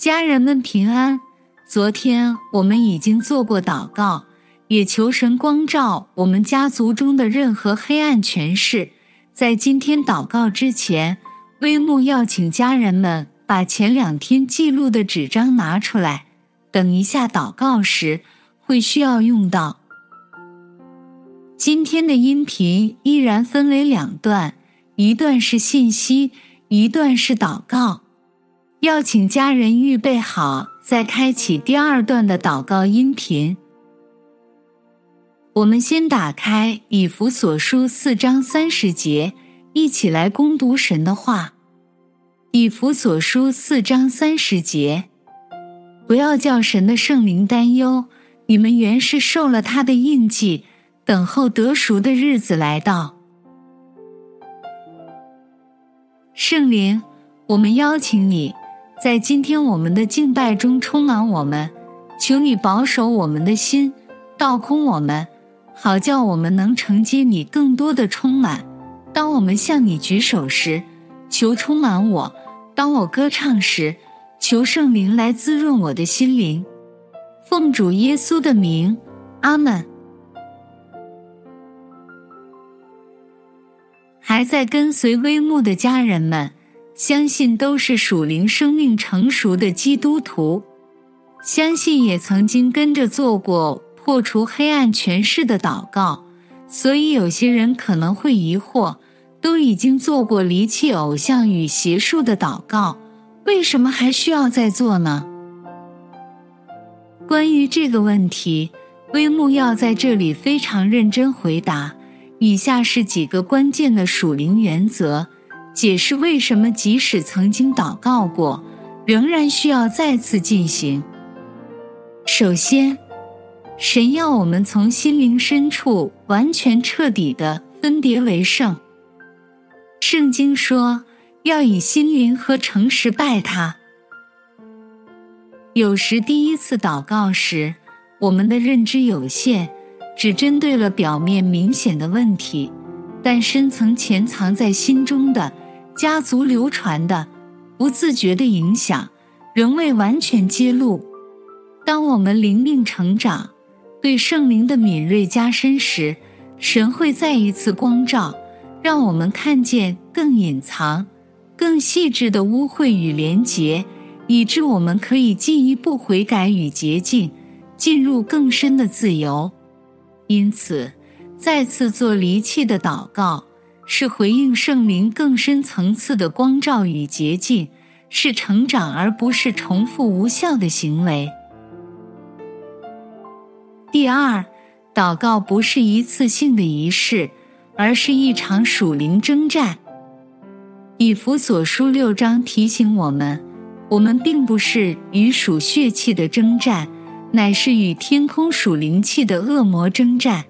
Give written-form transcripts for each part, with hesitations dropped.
家人们平安。昨天我们已经做过祷告，也求神光照我们家族中的任何黑暗权势。在今天祷告之前，微牧要请家人们把前2天记录的纸张拿出来，等一下祷告时会需要用到。今天的音频依然分为2段，一段是信息，一段是祷告。要请家人预备好，再开启第2段的祷告音频。我们先打开以弗所书4章30节，一起来攻读神的话。以弗所书4章30节，不要叫神的圣灵担忧，你们原是受了他的印记，等候得赎的日子来到。圣灵，我们邀请你在今天我们的敬拜中充满我们，求你保守我们的心，倒空我们，好叫我们能承接你更多的充满。当我们向你举手时，求充满我；当我歌唱时，求圣灵来滋润我的心灵。奉主耶稣的名，阿们。还在跟随微牧的家人们，相信都是属灵生命成熟的基督徒，相信也曾经跟着做过破除黑暗权势的祷告，所以有些人可能会疑惑，都已经做过离弃偶像与邪术的祷告，为什么还需要再做呢？关于这个问题，微牧要在这里非常认真回答。以下是几个关键的属灵原则，解释为什么即使曾经祷告过，仍然需要再次进行。首先，神要我们从心灵深处完全彻底地分别为圣。圣经说，要以心灵和诚实拜他。有时第一次祷告时，我们的认知有限，只针对了表面明显的问题，但深层潜藏在心中的、家族流传的、不自觉的影响，仍未完全揭露。当我们灵命成长，对圣灵的敏锐加深时，神会再一次光照，让我们看见更隐藏、更细致的污秽与连结，以致我们可以进一步悔改与洁净，进入更深的自由。因此，再次做离弃的祷告，是回应圣灵更深层次的光照与洁净，是成长而不是重复无效的行为。第2，祷告不是一次性的仪式，而是一场属灵征战。以弗所书6章提醒我们，我们并不是与属血气的征战，乃是与天空属灵气的恶魔征战。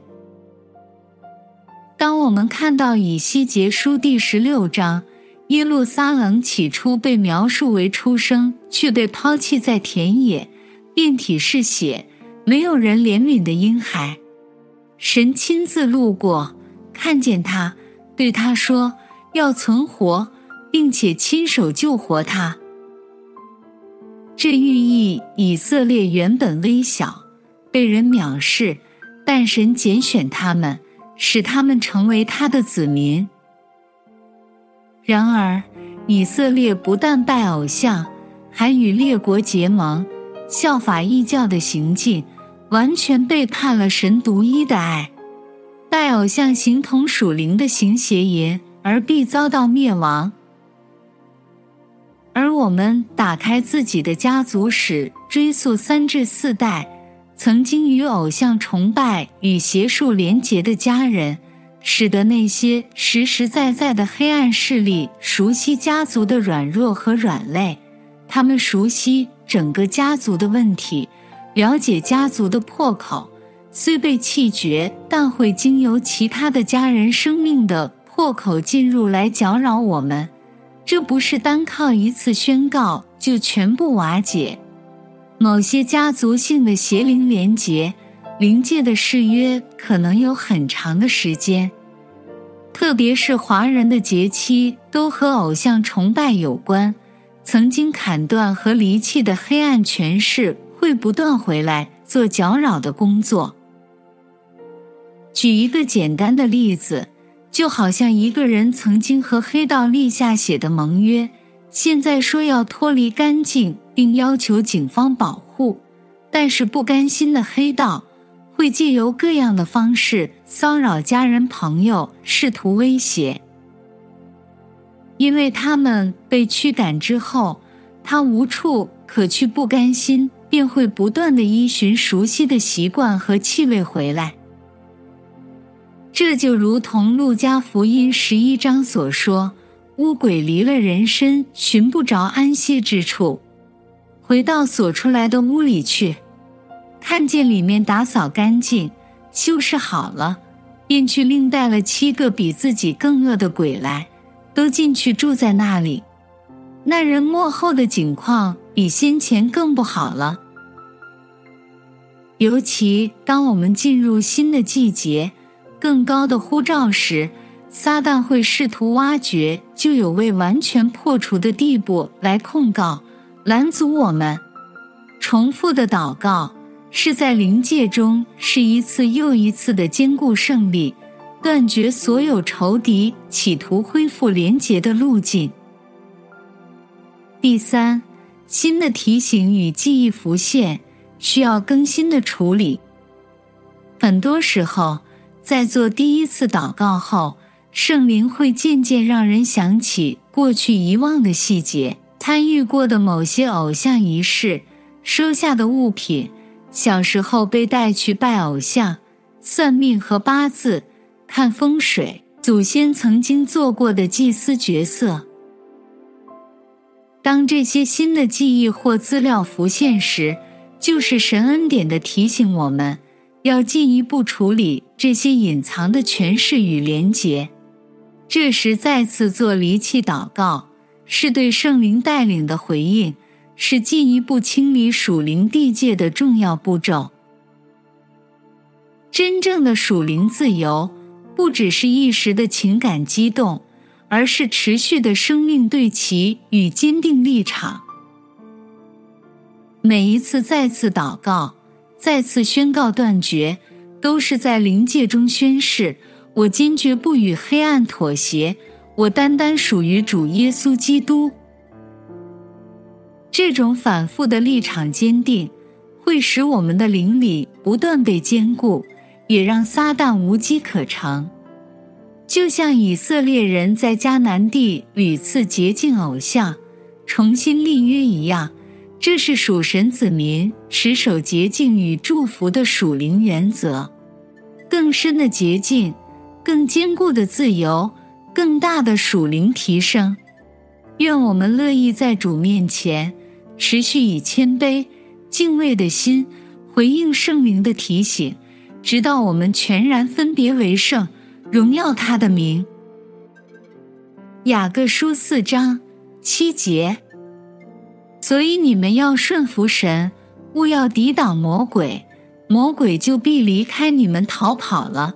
当我们看到以西结书第16章，耶路撒冷起初被描述为出生，却被抛弃在田野，遍体是血，没有人怜悯的婴孩，神亲自路过，看见他，对他说，要存活，并且亲手救活他。这寓意以色列原本微小，被人藐视，但神拣选他们，使他们成为他的子民。然而，以色列不但拜偶像，还与列国结盟，效法异教的行径，完全背叛了神独一的爱。拜偶像形同属灵的行邪淫，而必遭到灭亡。而我们打开自己的家族史，追溯3至4代，曾经与偶像崇拜与邪术连结的家人，使得那些实实在在的黑暗势力熟悉家族的软弱和软肋，他们熟悉整个家族的问题，了解家族的破口，虽被弃绝，但会经由其他的家人生命的破口进入来搅扰我们。这不是单靠一次宣告就全部瓦解。某些家族性的邪灵连结，灵界的誓约可能有很长的时间，特别是华人的节期都和偶像崇拜有关， 曾经砍断和离弃的黑暗权势会不断回来做搅扰的工作。举一个简单的例子，就好像一个人曾经和黑道立下血的盟约，现在说要脱离干净，并要求警方保护，但是不甘心的黑道会借由各样的方式骚扰家人朋友，试图威胁。因为他们被驱赶之后，他无处可去，不甘心，便会不断地依循熟悉的习惯和气味回来。这就如同路加福音11章所说，污鬼离了人身，寻不着安歇之处，回到所出来的屋里去，看见里面打扫干净，修饰好了，便去另带了7个比自己更恶的鬼来，都进去住在那里。那人末后的景况比先前更不好了。尤其当我们进入新的季节，更高的呼召时，撒旦会试图挖掘就有未完全破除的地步来控告、拦阻我们。重复的祷告是在灵界中是一次又一次的坚固胜利，断绝所有仇敌企图恢复连结的路径。第三，新的提醒与记忆浮现，需要更新的处理。很多时候，在做第一次祷告后，圣灵会渐渐让人想起过去遗忘的细节，参与过的某些偶像仪式，收下的物品，小时候被带去拜偶像、算命和八字、看风水，祖先曾经做过的祭司角色。当这些新的记忆或资料浮现时，就是神恩典的提醒我们，要进一步处理这些隐藏的权势与连结。这时再次做离弃祷告，是对圣灵带领的回应，是进一步清理属灵地界的重要步骤。真正的属灵自由，不只是一时的情感激动，而是持续的生命对齐与坚定立场。每一次再次祷告，再次宣告断绝，都是在灵界中宣誓，我坚决不与黑暗妥协，我单单属于主耶稣基督。这种反复的立场坚定，会使我们的灵里不断被坚固，也让撒旦无机可乘。就像以色列人在迦南地屡次洁净偶像，重新立约一样，这是属神子民持守洁净与祝福的属灵原则。更深的洁净，更坚固的自由，更大的属灵提升。愿我们乐意在主面前，持续以谦卑、敬畏的心回应圣灵的提醒，直到我们全然分别为圣，荣耀他的名。雅各书4章7节。所以你们要顺服神，勿要抵挡魔鬼，魔鬼就必离开你们逃跑了。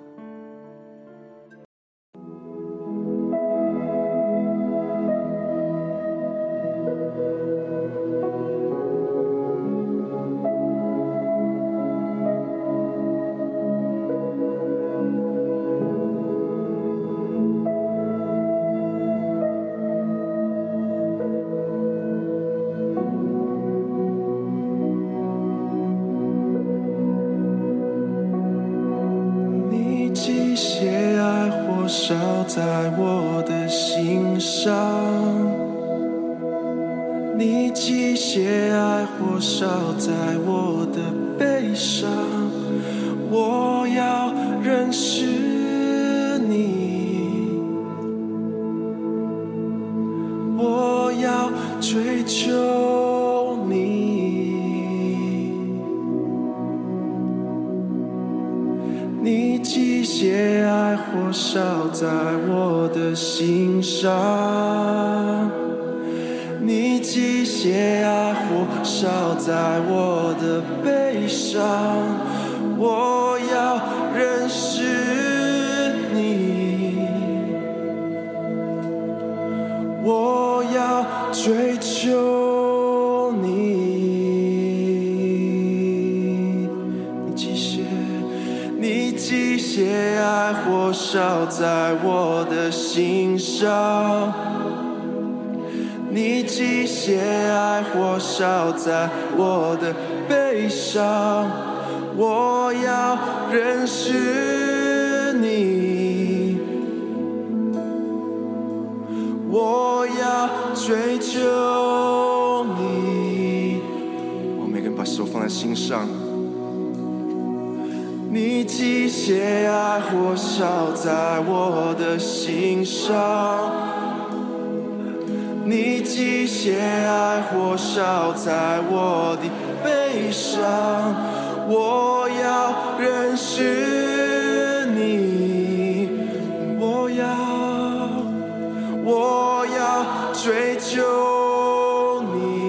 烧在我的心上，你机械爱火烧在我的背上，我要认识你，我要追求你，你机械爱火烧在我的心上，你机械爱火烧在我的背上，我要认识你，我要追求你机械爱火烧在我的心上，你机械爱火烧在我的背上，我要认识你，我要追求你。我每个人把手放在心上。你机械爱火烧在我的心上，你机械爱火烧在我的背上，我要认识你，我要追求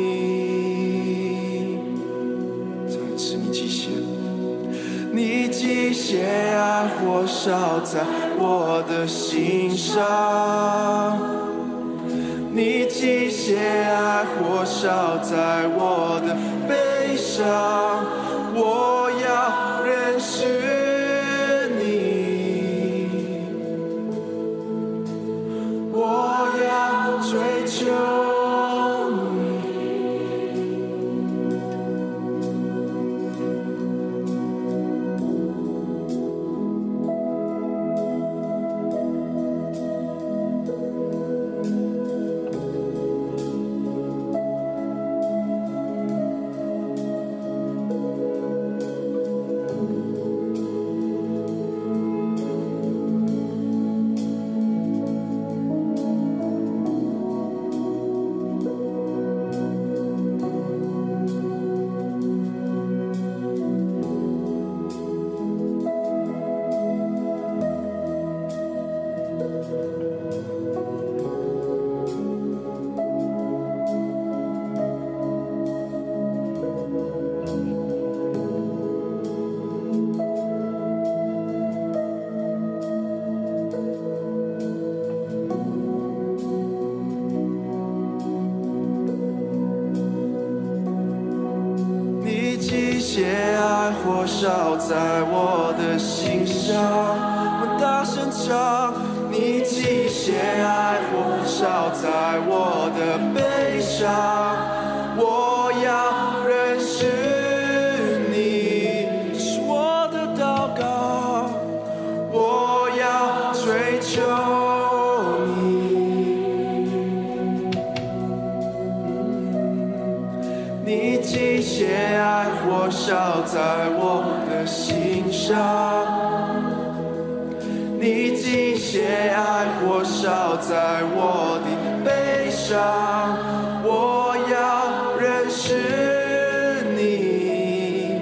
你。再一次，你机械。你机械爱火烧在我的心上，你机械爱火烧在我的背上，我要认识你，我要追求。机械爱火烧在我的心上，我大声唱。你机械爱火烧在我的背上，我要认识你，是我的祷告，我要追求你。你机械爱火烧在我的心上，你机械爱火烧在我的背上，我要认识你，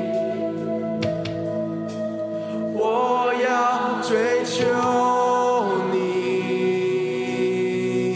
我要追求你，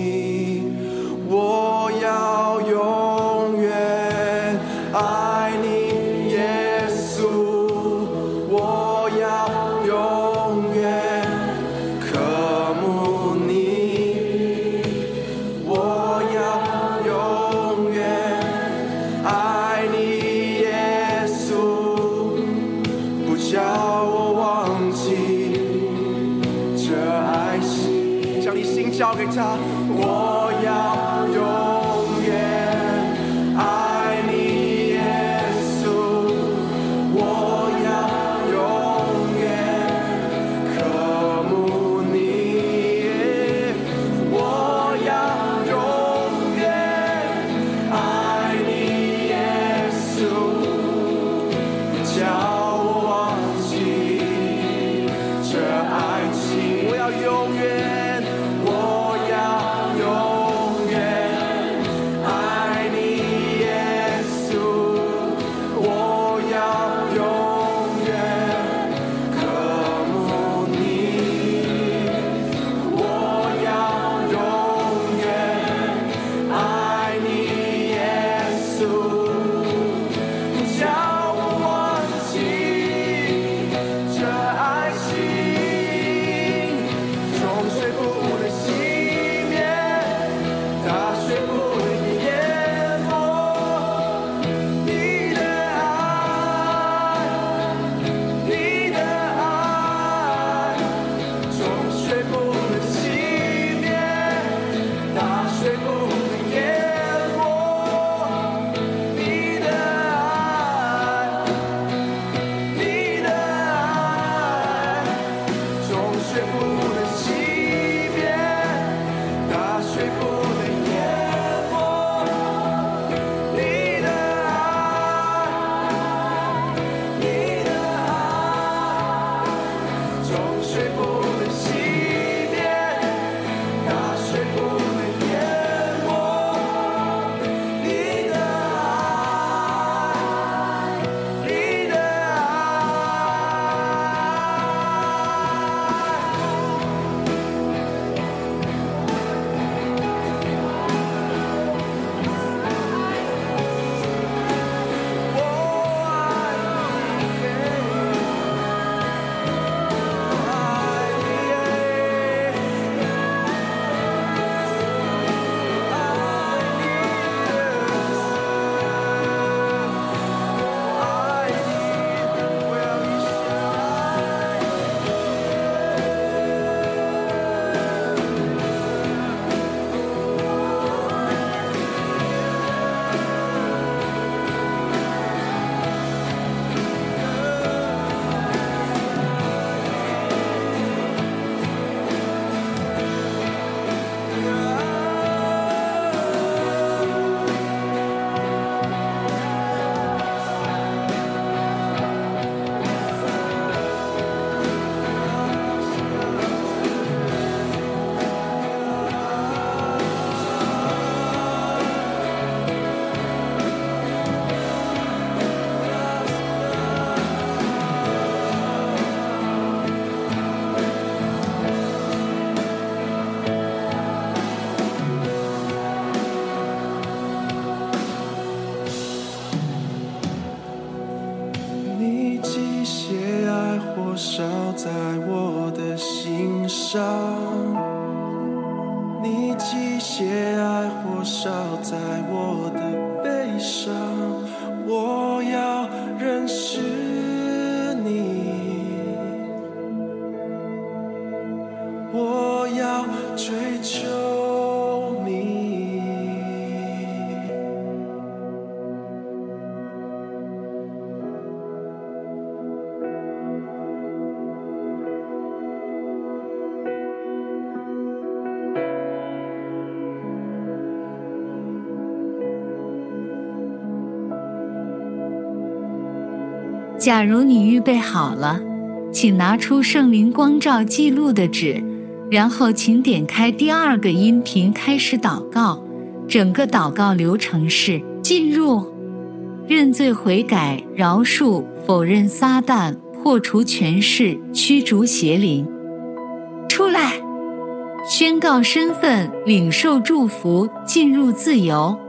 我要永远爱你，耶稣，我要永远渴慕你，我要永远爱你，耶稣，不叫我忘记这爱情，将你心交给他，我要永远爱你，耶稣，我要永远渴慕你，我要永远爱你，耶稣，不叫我忘记这爱情，我要永远，我要永远水不能熄灭，大水不能淹没你的爱，你的你机械爱火烧在我的心上，你机械爱火烧在我的背上，我要认识你，我要追求你。 假如你预备好了，请拿出圣灵光照记录的纸，然后请点开第2个音频开始祷告。整个祷告流程是：进入、认罪悔改、饶恕、否认撒旦、破除权势、驱逐邪灵；出来，宣告身份、领受祝福、进入自由；